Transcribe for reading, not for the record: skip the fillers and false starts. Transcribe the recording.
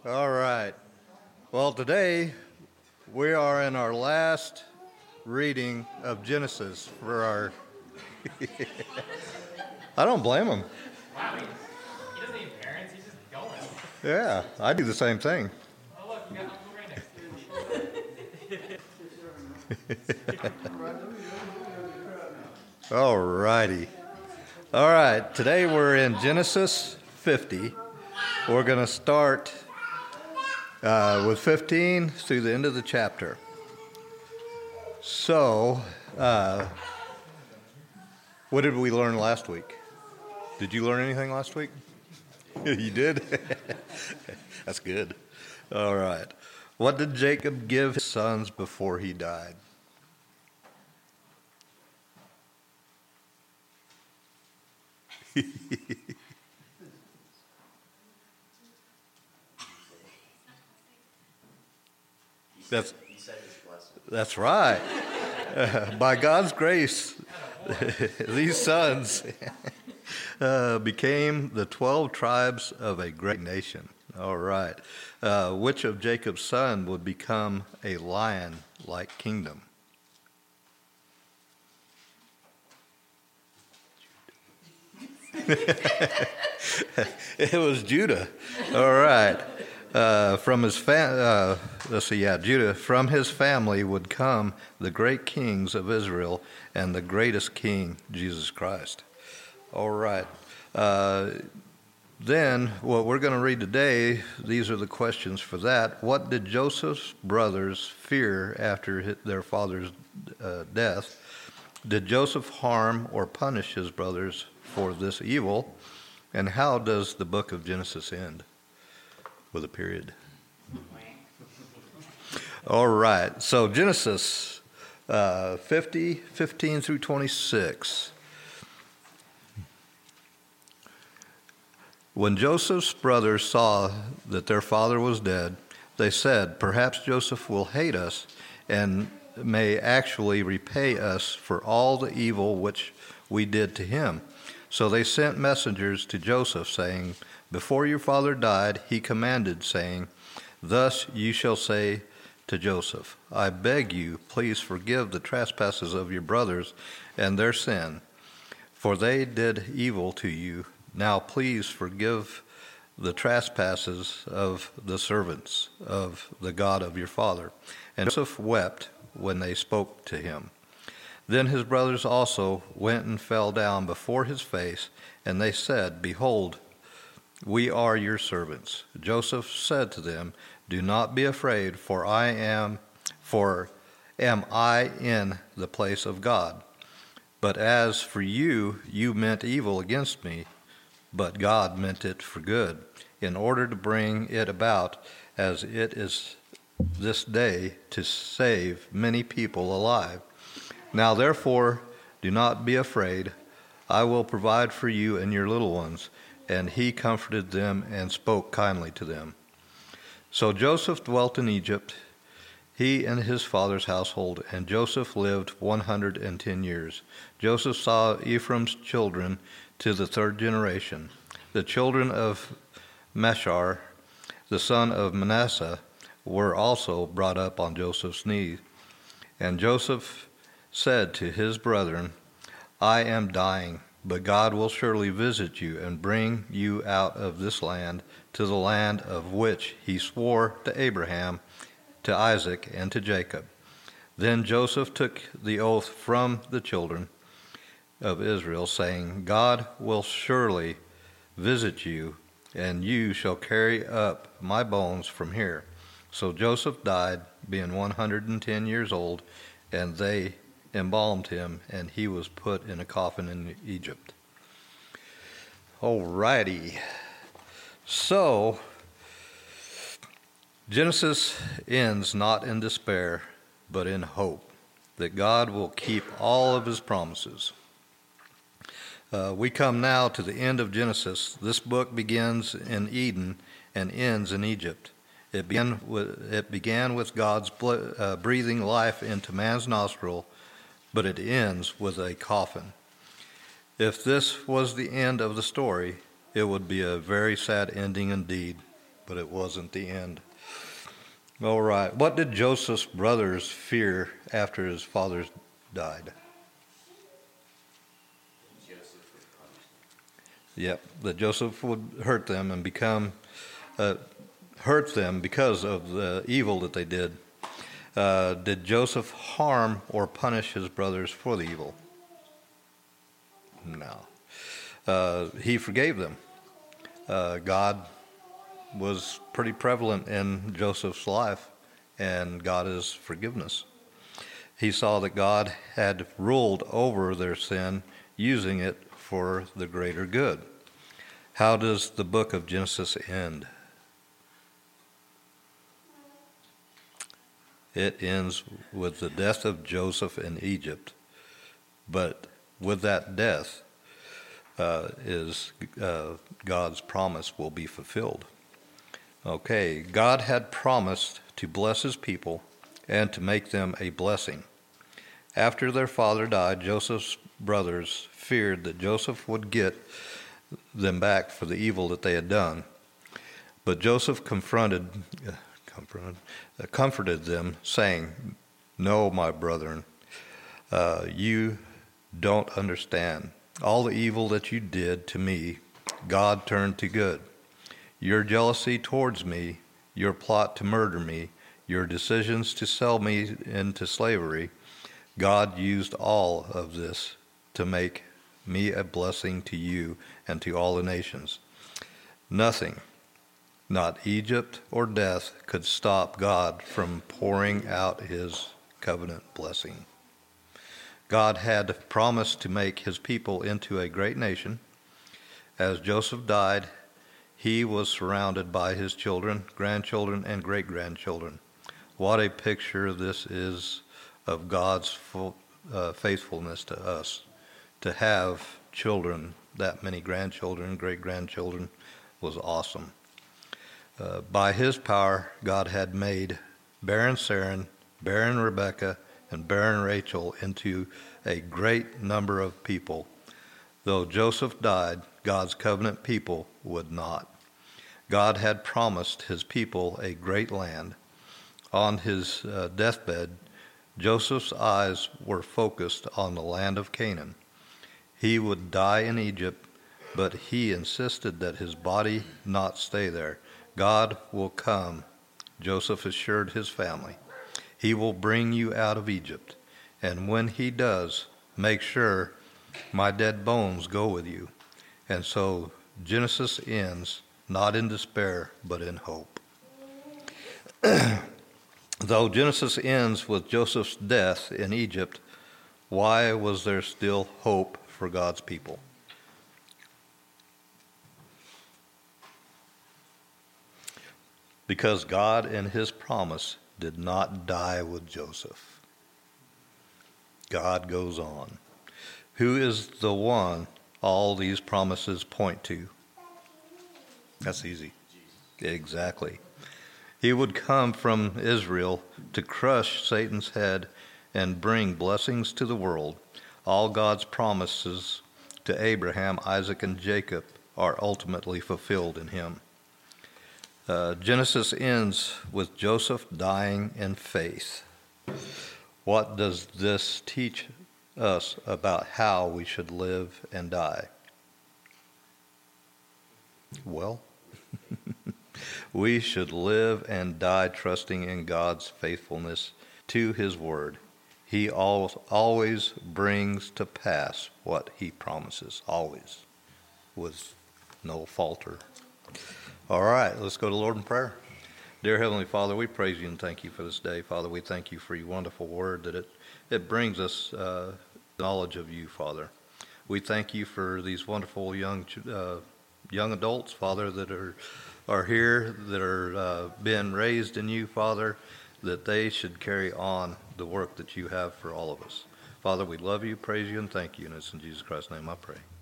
All right. Well, today we are in our last reading of Genesis for our. I don't blame him. Wow, he doesn't need parents, he's just going. Yeah, I do the same thing. Oh, look, we got Uncle right next to you. All righty. All right, today we're in Genesis 50. We're going to start with 15 through the end of the chapter. So, what did we learn last week? Did you learn anything last week? You did? That's good. All right. What did Jacob give his sons before he died? That's right. By God's grace, these sons became the 12 tribes of a great nation. All right. Which of Jacob's sons would become a lion-like kingdom? It was Judah. All right. From his Judah. From his family would come the great kings of Israel and the greatest king, Jesus Christ. All right. Then, what we're going to read today, these are the questions for that. What did Joseph's brothers fear after their father's death? Did Joseph harm or punish his brothers for this evil? And how does the book of Genesis end? With a period. All right. So Genesis 50, 15 through 26. When Joseph's brothers saw that their father was dead, they said, "Perhaps Joseph will hate us and may actually repay us for all the evil which we did to him." So they sent messengers to Joseph, saying, "Before your father died, he commanded, saying, 'Thus you shall say to Joseph, I beg you, please forgive the trespasses of your brothers and their sin, for they did evil to you. Now please forgive the trespasses of the servants of the God of your father.' And Joseph wept when they spoke to him. Then his brothers also went and fell down before his face, and they said, 'Behold, we are your servants.' Joseph said to them, 'Do not be afraid, for am I in the place of God? But as for you, you meant evil against me, but God meant it for good, in order to bring it about as it is this day, to save many people alive. Now therefore, do not be afraid. I will provide for you and your little ones.' And he comforted them and spoke kindly to them. So Joseph dwelt in Egypt, he and his father's household, and Joseph lived 110 years. Joseph saw Ephraim's children to the third generation. The children of Mashar, the son of Manasseh, were also brought up on Joseph's knee. And Joseph said to his brethren, 'I am dying, but God will surely visit you and bring you out of this land to the land of which he swore to Abraham, to Isaac, and to Jacob.' Then Joseph took the oath from the children of Israel, saying, 'God will surely visit you, and you shall carry up my bones from here.' So Joseph died, being 110 years old, and they embalmed him, and he was put in a coffin in Egypt." All righty. So, Genesis ends not in despair, but in hope that God will keep all of his promises. We come now to the end of Genesis. This book begins in Eden and ends in Egypt. It began with God's breathing life into man's nostril, but it ends with a coffin. If this was the end of the story, it would be a very sad ending indeed. but it wasn't the end. All right. What did Joseph's brothers fear after his father died? Yep, that Joseph would hurt them and hurt them because of the evil that they did. Did Joseph harm or punish his brothers for the evil? No. He forgave them. God was pretty prevalent in Joseph's life, and God is forgiveness. He saw that God had ruled over their sin, using it for the greater good. How does the book of Genesis end? It ends with the death of Joseph in Egypt, but with that death God's promise will be fulfilled. Okay, God had promised to bless his people and to make them a blessing. After their father died, Joseph's brothers feared that Joseph would get them back for the evil that they had done. But Joseph comforted them, saying, "No, my brethren, you don't understand. All the evil that you did to me, God turned to good. Your jealousy towards me, your plot to murder me, your decisions to sell me into slavery, God used all of this to make me a blessing to you and to all the nations. Nothing, not Egypt or death, could stop God from pouring out his covenant blessing." God had promised to make his people into a great nation. As Joseph died, he was surrounded by his children, grandchildren, and great-grandchildren. What a picture this is of God's faithfulness to us. To have children, that many grandchildren, great-grandchildren, was awesome. By his power, God had made barren Sarah, barren Rebekah, and barren Rachel into a great number of people. Though Joseph died, God's covenant people would not. God had promised his people a great land. On his deathbed, Joseph's eyes were focused on the land of Canaan. He would die in Egypt, but he insisted that his body not stay there. God will come, Joseph assured his family. He will bring you out of Egypt, and when he does, make sure my dead bones go with you. And so Genesis ends not in despair, but in hope. Though Genesis ends with Joseph's death in Egypt, why was there still hope for God's people? Because God in his promise did not die with Joseph. God goes on. Who is the one all these promises point to? That's easy. Exactly. He would come from Israel to crush Satan's head and bring blessings to the world. All God's promises to Abraham, Isaac, and Jacob are ultimately fulfilled in him. Genesis ends with Joseph dying in faith. What does this teach us about how we should live and die? Well, we should live and die trusting in God's faithfulness to his word. He always brings to pass what he promises, always, with no falter. All right, let's go to the Lord in prayer. Dear Heavenly Father, we praise you and thank you for this day. Father, we thank you for your wonderful word, that it brings us knowledge of you, Father. We thank you for these wonderful young adults, Father, that are here, that are being raised in you, Father, that they should carry on the work that you have for all of us. Father, we love you, praise you, and thank you. And it's in Jesus Christ's name I pray.